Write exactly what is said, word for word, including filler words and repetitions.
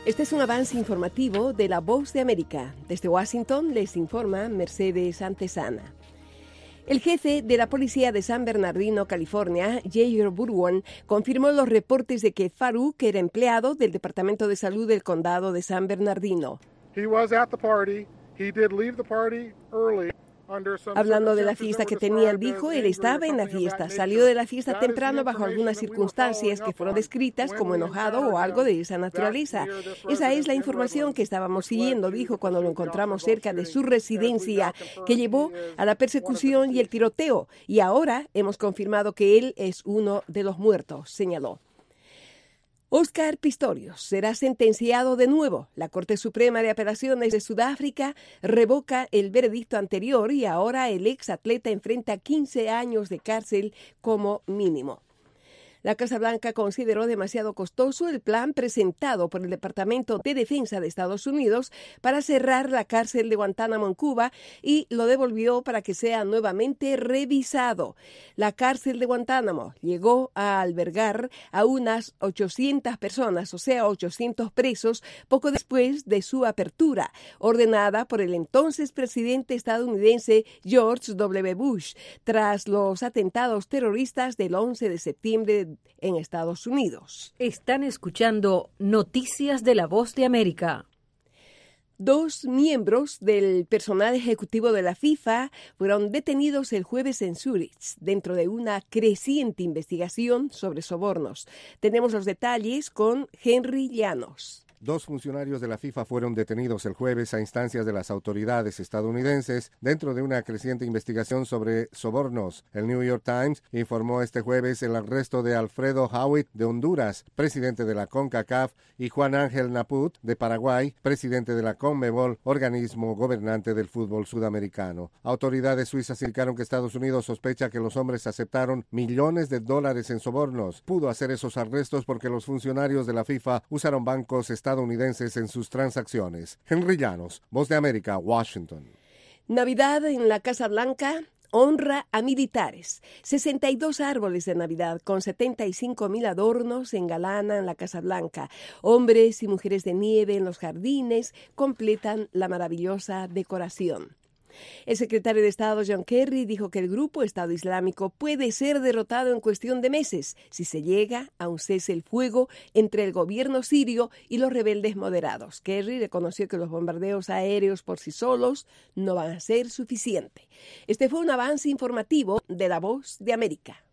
Este es un avance informativo de La Voz de América. Desde Washington les informa Mercedes Antesana. El jefe de la policía de San Bernardino, California, Jair Burwan, confirmó los reportes de que Farouk era empleado del Departamento de Salud del Condado de San Bernardino. He was at the party. He did leave the party early. Hablando de la fiesta que tenía, dijo, él estaba en la fiesta, salió de la fiesta temprano bajo algunas circunstancias que fueron descritas como enojado o algo de esa naturaleza. Esa es la información que estábamos siguiendo, dijo cuando lo encontramos cerca de su residencia, que llevó a la persecución y el tiroteo, y ahora hemos confirmado que él es uno de los muertos, señaló. Oscar Pistorius será sentenciado de nuevo. La Corte Suprema de Apelaciones de Sudáfrica revoca el veredicto anterior y ahora el exatleta enfrenta quince años de cárcel como mínimo. La Casa Blanca consideró demasiado costoso el plan presentado por el Departamento de Defensa de Estados Unidos para cerrar la cárcel de Guantánamo en Cuba y lo devolvió para que sea nuevamente revisado. La cárcel de Guantánamo llegó a albergar a unas ochocientas personas, o sea, ochocientos presos, poco después de su apertura, ordenada por el entonces presidente estadounidense George W. Bush, tras los atentados terroristas del once de septiembre en Estados Unidos. Están escuchando Noticias de La Voz de América. Dos miembros del personal ejecutivo de la FIFA fueron detenidos el jueves en Zúrich, dentro de una creciente investigación sobre sobornos. Tenemos los detalles con Henry Llanos. Dos funcionarios de la FIFA fueron detenidos el jueves a instancias de las autoridades estadounidenses dentro de una creciente investigación sobre sobornos. El New York Times informó este jueves el arresto de Alfredo Howitt de Honduras, presidente de la CONCACAF, y Juan Ángel Naput de Paraguay, presidente de la CONMEBOL, organismo gobernante del fútbol sudamericano. Autoridades suizas indicaron que Estados Unidos sospecha que los hombres aceptaron millones de dólares en sobornos. Pudo hacer esos arrestos porque los funcionarios de la FIFA usaron bancos estadounidenses estadounidenses en sus transacciones. Henry Llanos, Voz de América, Washington. Navidad en la Casa Blanca honra a militares. sesenta y dos árboles de Navidad con setenta y cinco mil adornos engalanan la Casa Blanca. Hombres y mujeres de nieve en los jardines completan la maravillosa decoración. El secretario de Estado John Kerry dijo que el grupo Estado Islámico puede ser derrotado en cuestión de meses si se llega a un cese el fuego entre el gobierno sirio y los rebeldes moderados. Kerry reconoció que los bombardeos aéreos por sí solos no van a ser suficientes. Este fue un avance informativo de La Voz de América.